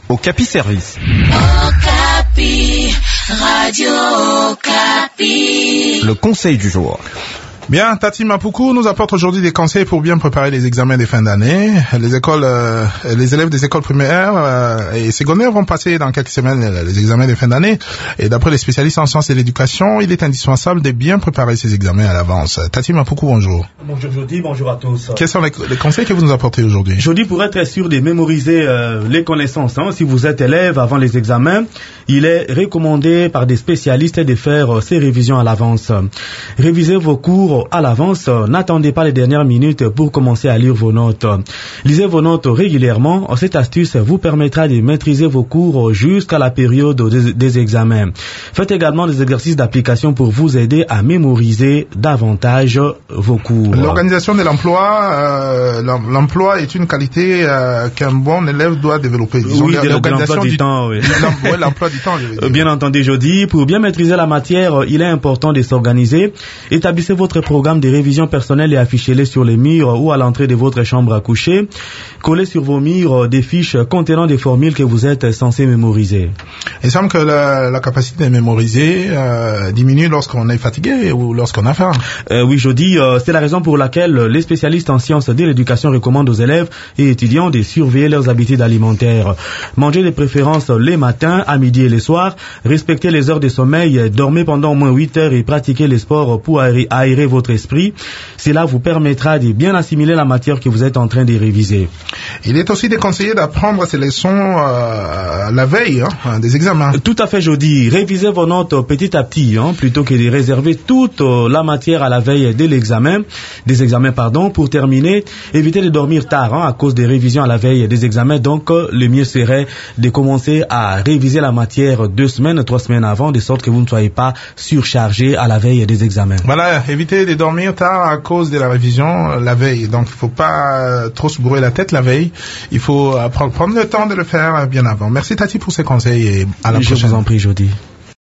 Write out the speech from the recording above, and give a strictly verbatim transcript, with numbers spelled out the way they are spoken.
Okapi Service. Okapi, Radio Okapi. Le conseil du jour. Bien, Tati Mapuku nous apporte aujourd'hui des conseils pour bien préparer les examens des fins d'année. Les écoles, euh, les élèves des écoles primaires euh, et secondaires vont passer dans quelques semaines les examens des fins d'année. Et d'après les spécialistes en sciences de l'éducation, il est indispensable de bien préparer ces examens à l'avance. Tati Mapuku, bonjour. Bonjour Jody, bonjour à tous. Quels sont les, les conseils que vous nous apportez aujourd'hui? Jody, pour être sûr de mémoriser euh, les connaissances, hein, si vous êtes élève avant les examens, il est recommandé par des spécialistes de faire euh, ces révisions à l'avance. Révisez vos cours à l'avance, n'attendez pas les dernières minutes pour commencer à lire vos notes. Lisez vos notes régulièrement. Cette astuce vous permettra de maîtriser vos cours jusqu'à la période des, des examens. Faites également des exercices d'application pour vous aider à mémoriser davantage vos cours. L'organisation de l'emploi, euh, l'emploi est une qualité euh, qu'un bon élève doit développer. Disons, oui, de l'organisation l'emploi du, du temps. Oui. Ouais, l'emploi du temps. Bien entendu, Jody, pour bien maîtriser la matière, il est important de s'organiser. Établissez votre programme de révision personnelle et affichez-les sur les murs ou à l'entrée de votre chambre à coucher. Collez sur vos murs des fiches contenant des formules que vous êtes censé mémoriser. Il semble que la, la capacité de mémoriser euh, diminue lorsqu'on est fatigué ou lorsqu'on a faim. Euh, oui, Jody, euh, c'est la raison pour laquelle les spécialistes en sciences de l'éducation recommandent aux élèves et étudiants de surveiller leurs habitudes alimentaires. Manger de préférence les matins, à midi et les soirs, respecter les heures de sommeil, dormez pendant au moins huit heures et pratiquez les sports pour aérer, aérer votre esprit. Cela vous permettra de bien assimiler la matière que vous êtes en train de réviser. Il est aussi déconseillé d'apprendre ces leçons euh, la veille hein, des examens. Tout à fait, Jody. Révisez vos notes petit à petit, hein, plutôt que de réserver toute euh, la matière à la veille de l'examen, des examens, pardon. Pour terminer, évitez de dormir tard hein, à cause des révisions à la veille des examens. Donc, euh, le mieux serait de commencer à réviser la matière deux semaines, trois semaines avant, de sorte que vous ne soyez pas surchargé à la veille des examens. Voilà, évitez de dormir tard à cause de la révision la veille. Donc, il ne faut pas euh, trop se bourrer la tête la veille. Il faut euh, prendre le temps de le faire bien avant. Merci Tati pour ces conseils et à la Je prochaine. vous en prie, Jody.